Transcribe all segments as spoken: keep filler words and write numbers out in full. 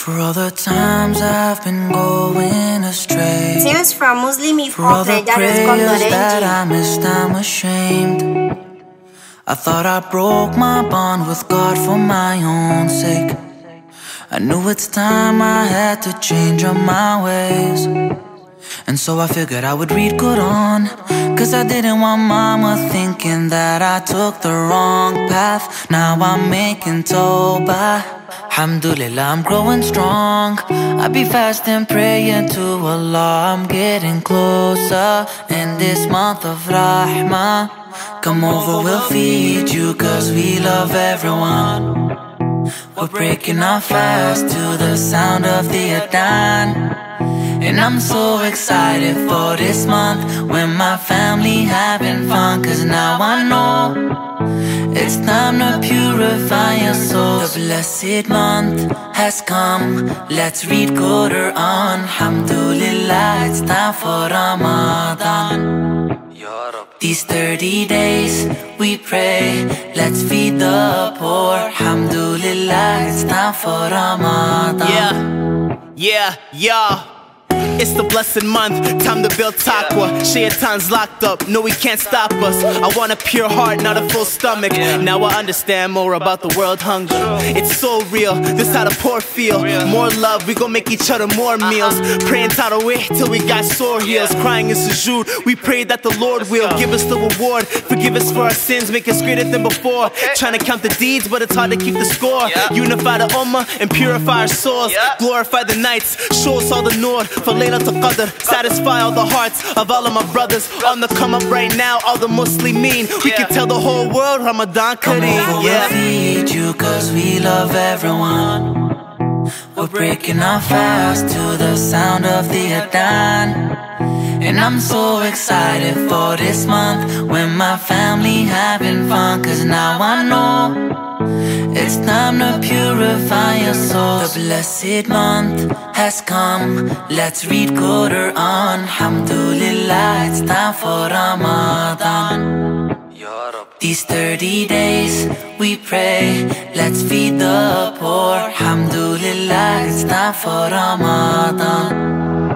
For all the times I've been going astray, Tunes from Muslim Hip for all Hop the Nigeria prayers dot that I com. missed, I'm ashamed. I thought I broke my bond with God for my own sake. I knew it's time I had to change on my ways, and so I figured I would read Quran, cause I didn't want mama thinking that I took the wrong path. Now I'm making tawbah, alhamdulillah, I'm growing strong. I be fasting, praying to Allah, I'm getting closer in this month of Rahmah. Come over, we'll feed you, cause we love everyone. We're breaking our fast to the sound of the adhan, and I'm so excited for this month when my family having fun, cause now I know it's time to purify your soul. The blessed month has come, let's read Quran. Alhamdulillah, it's time for Ramadan. These thirty days we pray, let's feed the poor. Alhamdulillah, it's time for Ramadan. Yeah, yeah, yeah. It's the blessed month, time to build taqwa. Shaitan's locked up, no he can't stop us. I want a pure heart, not a full stomach. Now I understand more about the world hunger. It's so real, this how the poor feel. More love, we gon' make each other more meals. Praying tarawih till we got sore heels. Crying in sujood, we pray that the Lord will give us the reward. Forgive us for our sins, make us greater than before. Trying to count the deeds, but it's hard to keep the score. Unify the ummah and purify our souls. Glorify the nights, show us all the Nur. For Laylatul Qadr, satisfy all the hearts of all of my brothers on the come up right now, all the Muslimin. We can tell the whole world Ramadan Kareem. Come over, we'll feed you, cause we love everyone. We're breaking our fast to the sound of the adhan, and I'm so excited for this month when my family having fun, cause now I know it's time to purify your soul. The blessed month has come, let's read Quran. Alhamdulillah, it's time for Ramadan. These thirty days we pray, let's feed the poor. Alhamdulillah, it's time for Ramadan.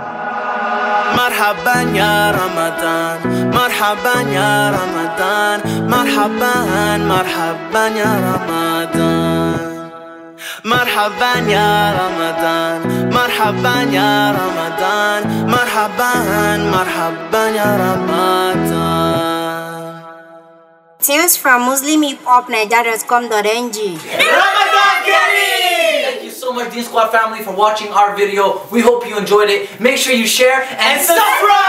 Marhaban ya Ramadan, marhaban ya Ramadan, marhaban, marhaban ya Ramadan. Marhaban ya Ramadan, marhaban ya Ramadan, marhaban, marhaban ya Ramadan. Tunes from Muslim Hip Hop Nigeria dot com. Ramadan Kareem! Thank you so much, Deen Squad family, for watching our video. We hope you enjoyed it. Make sure you share and, and subscribe!